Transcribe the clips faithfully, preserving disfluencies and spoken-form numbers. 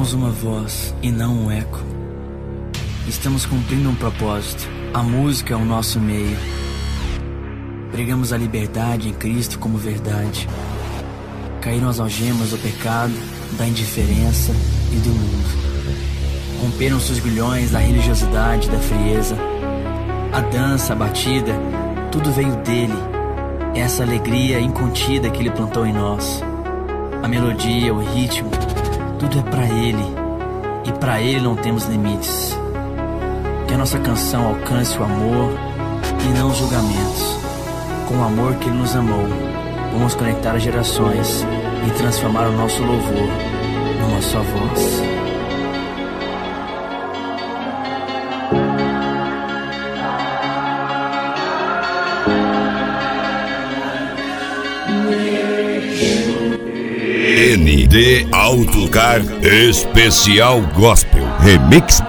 Somos uma voz e não um eco. Estamos cumprindo um propósito. A música é o nosso meio. Pregamos a liberdade em Cristo como verdade. Caíram as algemas do pecado, da indiferença e do mundo. Romperam-se os grilhões da religiosidade e da frieza. A dança, a batida, tudo veio dele. Essa alegria incontida que ele plantou em nós. A melodia, o ritmo, tudo é pra ele. E pra ele não temos limites. Que a nossa canção alcance o amor e não os julgamentos. Com o amor que ele nos amou, vamos conectar as gerações e transformar o nosso louvor numa só voz. N D Autocar Especial Gospel Remix.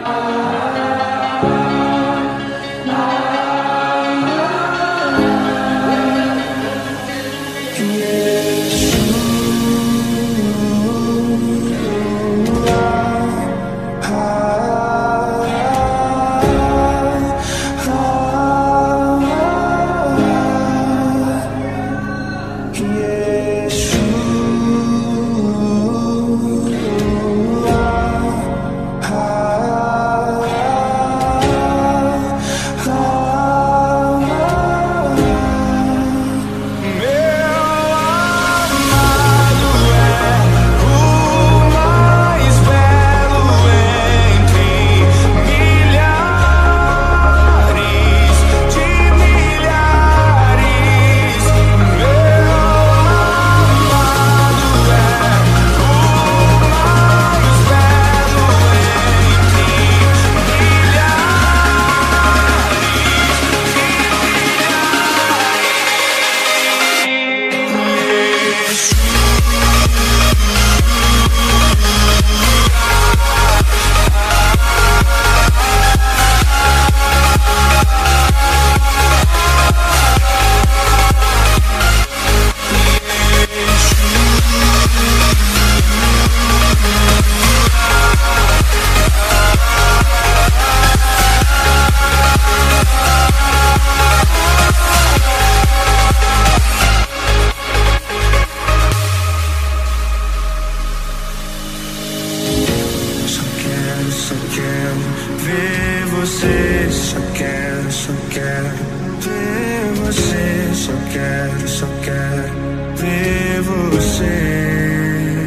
Só quero ver você, só quero, só quero ver você, só quero, só quero ver você.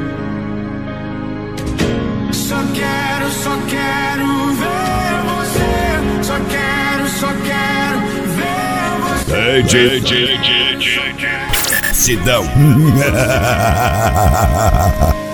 Só quero, só quero ver você, só quero, só quero ver você. D J Sidão.